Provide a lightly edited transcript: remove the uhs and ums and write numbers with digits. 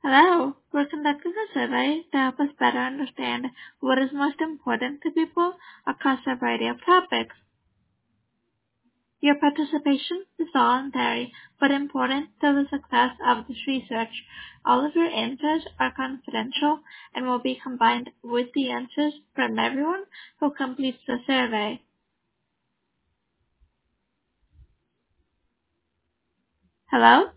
Hello, we're conducting a survey to help us better understand what is most important to people across a variety of topics. Your participation is voluntary but important to the success of this research. All of your answers are confidential and will be combined with the answers from everyone who completes the survey. Hello?